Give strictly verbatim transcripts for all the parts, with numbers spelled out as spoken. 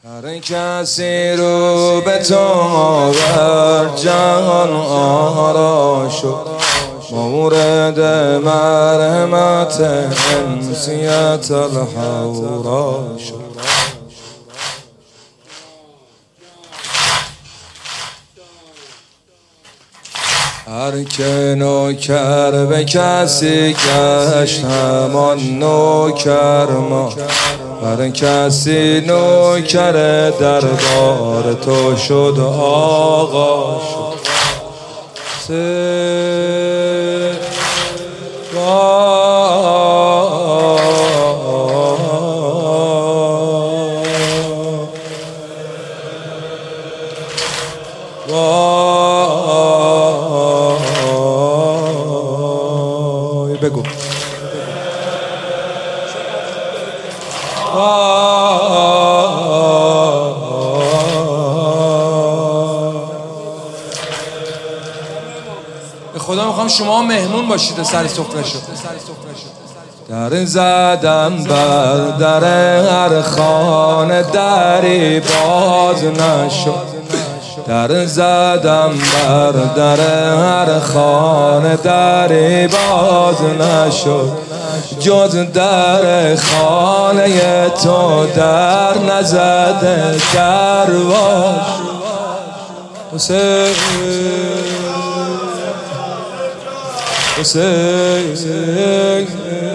هر کسی رو به تو آورد جهان آرا شد، مورد مرحمت انسیت الحورا شد. هر که نوکر به کسی گشت همان نوکر ما، هر کسی نوکر دربار تو شد آقا شد. بگو به خدا میخوام شما مهمون باشید سر سفره شد. در زدم بر در هر خانه دری باز نشد، در زدم بر در هر خانه دری باز نشد، جز در خانه تو در نزده درواش. حسین حسین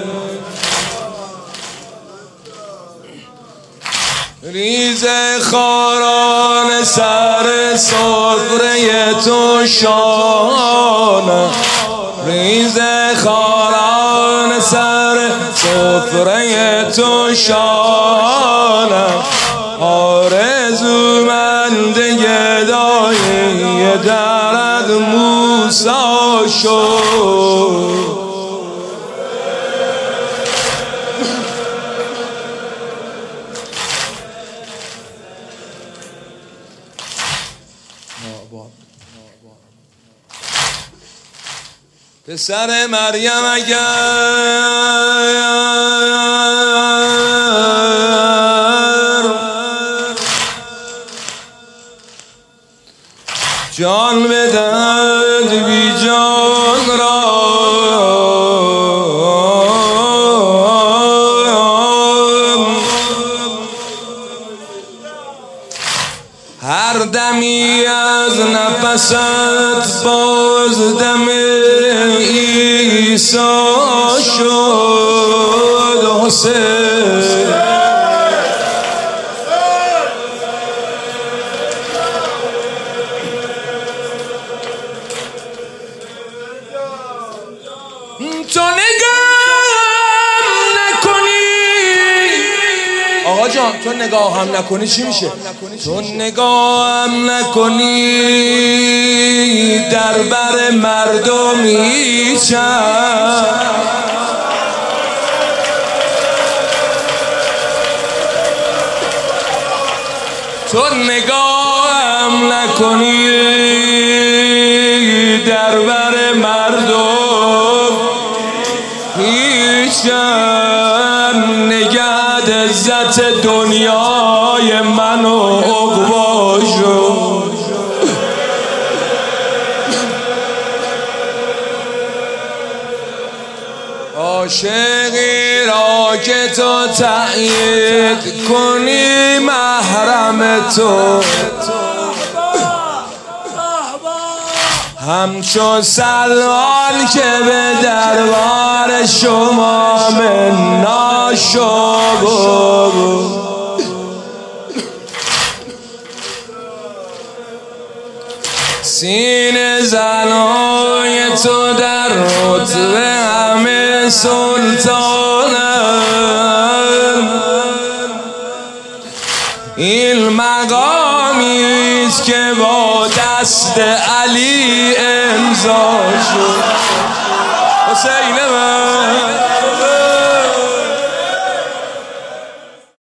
ریز خاران سر سفره تو شانه، ریز خاران سر سفره تو شانه، آرزومند گدای درد موسی شد. پسر مریم اگر جان بدهد بی جان را، هر دمی از نفست باز دم عیسی شد. حسین تو نگاه نکنی آقا جان، تو نگاه هم نکنی چی میشه؟ تو نگاه هم نکنی در بر مردم هیچم، تو نگاه هم نکنی در بر مردم هیچم، نگهد عزت دنیای من و عقباشو. عاشقی را که تو تأیید کنی محرم تو، همچون سلمان که به دربار شما منا شد. سینه زنای تو در رتبه همه سلطانم، این مقامیست که با دست علی امضا شد. حسین من